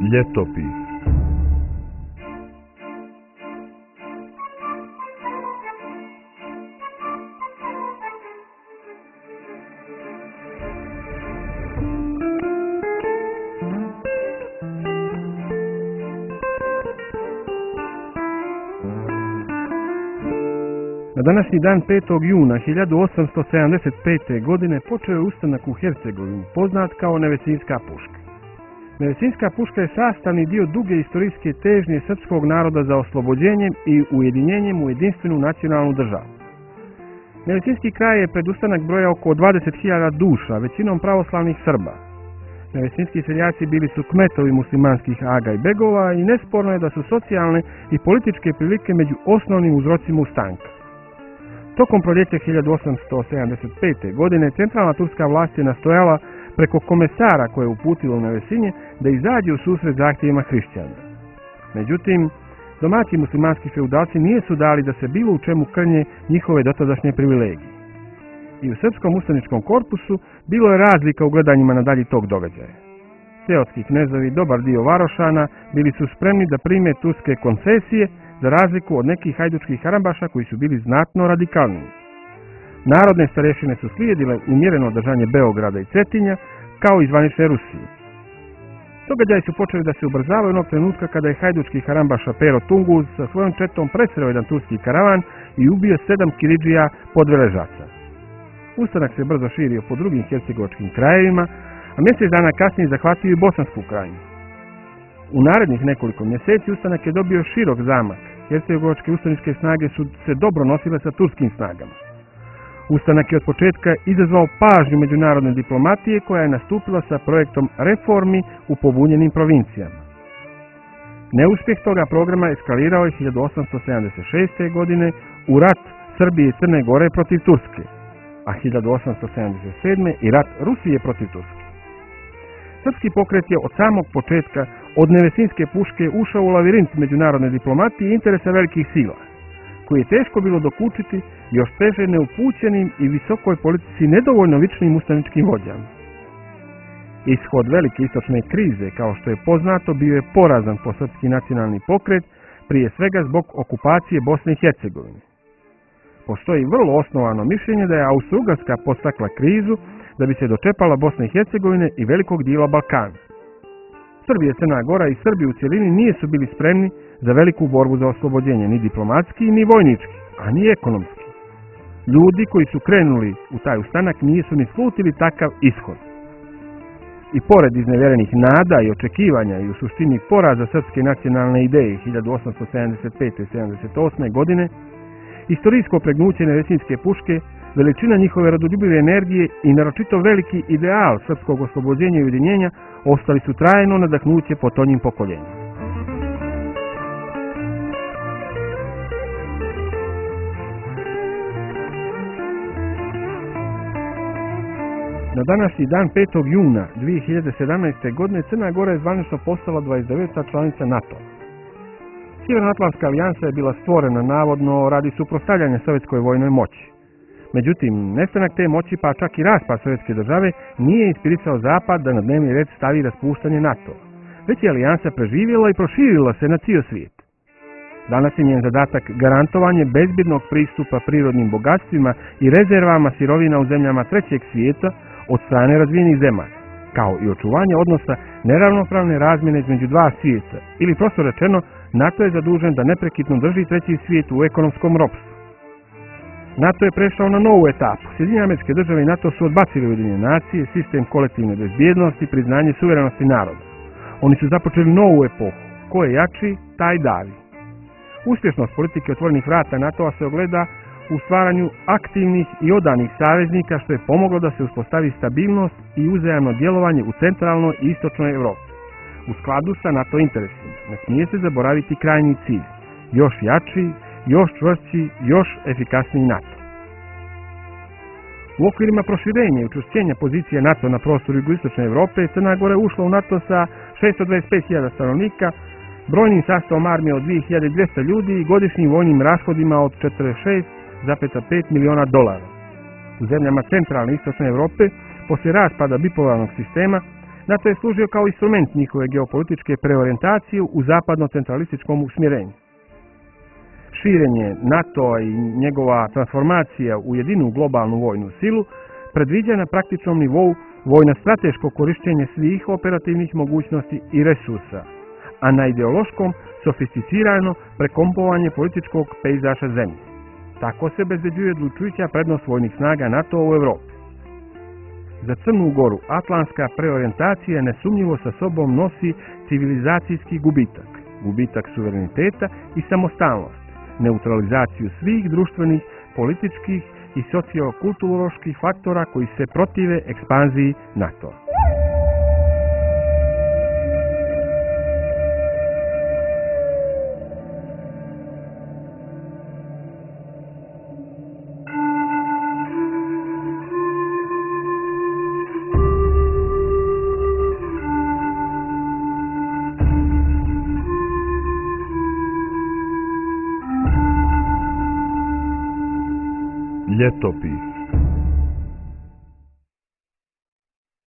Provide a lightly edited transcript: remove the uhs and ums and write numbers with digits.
Ljetopis. Na današnji dan 5. juna 1875. godine počeo je ustanak u Hercegovini, poznat kao Nevesinska puška. Nevesinska puška je sastavni dio duge istorijske težnje srpskog naroda za oslobođenjem i ujedinjenjem u jedinstvenu nacionalnu državu. Nevesinski kraj je pred ustanak broja oko 20.000 duša, većinom pravoslavnih Srba. Nevesinski seljaci bili su kmetovi muslimanskih aga i begova i nesporno je da su socijalne i političke prilike među osnovnim uzrocima ustanka. Tokom proljeća 1875. godine centralna turska vlast je nastojala preko komesara koje je uputilo u Nevesinje da izađe u susret zahtjevima hrišćana. Međutim, domaći muslimanski feudalci nisu dali da se bilo u čemu krnje njihove dotadašnje privilegije. I u srpskom ustaničkom korpusu bilo je razlika u gledanjima na dalji tog događaja. Seotski knezovi i dobar dio varošana bili su spremni da prime turske koncesije, za razliku od nekih hajdučkih harambaša koji su bili znatno radikalniji. Narodne starešine su slijedile umjereno održanje Beograda i Cetinja, kao i zvanične Rusije. Događaji su počeli da se ubrzavaju onog trenutka kada je hajdučki harambaša Pero Tunguz sa svojom četom presreo jedan turski karavan i ubio 7 kiridžija podveležaca. Ustanak se brzo širio po drugim hercegovačkim krajevima, a mjesec dana kasnije zahvatio i Bosansku krajinu. U narednih nekoliko mjeseci ustanak je dobio širok zamah. Hercegovačke ustaničke snage su se dobro nosile sa turskim snagama. Ustanak je od početka izazvao pažnju međunarodne diplomatije koja je nastupila sa projektom reformi u pobunjenim provincijama. Neuspjeh toga programa eskalirao je 1876. godine u rat Srbije i Crne Gore protiv Turske, a 1877. i rat Rusije protiv Turske. Srpski pokret je od samog početka od Nevesinske puške ušao u lavirint međunarodne diplomatije i interesa velikih sila, koji je teško bilo dokučiti još teže neupućenim i visokoj politici nedovoljno vičnim ustaničkim vođama. Ishod velike istočne krize, kao što je poznato, bio je porazan po srpski nacionalni pokret, prije svega zbog okupacije Bosne i Hercegovine. Postoji vrlo osnovano mišljenje da je Austro-Ugarska podstakla krizu da bi se dočepala Bosne i Hercegovine i velikog dijela Balkana. Srbija, Crna Gora i Srbi u cjelini nisu bili spremni za veliku borbu za oslobođenje, ni diplomatski, ni vojnički, a ni ekonomski. Ljudi koji su krenuli u taj ustanak nisu ni slutili takav ishod. I pored iznevjerenih nada i očekivanja i u suštini poraza srpske nacionalne ideje 1875-78. godine, istorijsko pregnuće Nevesinske puške, veličina njihove rodoljubive energije i naročito veliki ideal srpskog oslobođenja i ujedinjenja ostali su trajno nadahnuće potonjim pokoljenjima. Na današnji dan 5. juna 2017. godine Crna Gora je zvanično postala 29. članica NATO. Sjevernoatlantska alijansa je bila stvorena navodno radi suprotstavljanja sovjetskoj vojnoj moći. Međutim, nestanak te moći pa čak i raspad sovjetske države nije inspirisao Zapad da na dnevni red stavi raspuštanje NATO, već je alijansa preživjela i proširila se na cijel svijet. Danas je njen zadatak garantovanje bezbjednog pristupa prirodnim bogatstvima i rezervama sirovina u zemljama trećeg svijeta od strane razvijenih zemalja, kao i očuvanje odnosa neravnopravne razmjene između dva svijeta, ili prosto rečeno, NATO je zadužen da neprekidno drži treći svijet u ekonomskom ropstvu. NATO je prešao na novu etapu. Sjedinjene Američke Države i NATO su odbacili Ujedinjene nacije, sistem kolektivne bezbjednosti, priznanje suverenosti naroda. Oni su započeli novu epohu. Ko je jači, taj davi. Uspješnost politike otvorenih vrata NATO-a se ogleda u stvaranju aktivnih i odanih saveznika, što je pomoglo da se uspostavi stabilnost i uzajamno djelovanje u centralnoj i istočnoj Europi. U skladu sa NATO interesima ne smije se zaboraviti krajnji cilj. Još jači, još čvršći, još efikasniji NATO. U okvirima proširenja i učvršćenja pozicije NATO na prostoru jugoistočne Europe, Crna Gora je ušla u NATO sa 625.000 stanovnika, brojnim sastavom armije od 2200 ljudi i godišnjim vojnim rashodima od 46,5 miliona dolara. U zemljama centralne i istočne Europe, poslije raspada bipolarnog sistema, NATO je služio kao instrument njihove geopolitičke preorijentacije u zapadno-centralističkom usmjerenju. Širenje NATO-a i njegova transformacija u jedinu globalnu vojnu silu predviđa na praktičnom nivou vojno-strateško korištenje svih operativnih mogućnosti i resursa, a na ideološkom sofisticirano prekompovanje političkog pejzaža zemlje. Tako se bezbeđuje odlučujuća prednost vojnih snaga NATO u Europi. Za Crnu Goru atlantska preorijentacija nesumnjivo sa sobom nosi civilizacijski gubitak, gubitak suvereniteta i samostalnosti, neutralizaciju svih društvenih, političkih i sociokulturoloških faktora koji se protive ekspanziji NATO. Ljetopis.